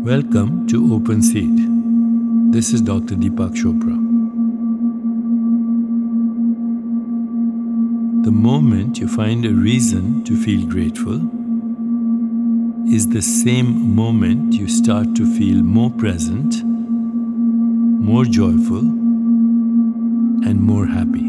Welcome to Open Seed. This is Dr. Deepak Chopra. The moment you find a reason to feel grateful is the same moment you start to feel more present, more joyful, and more happy.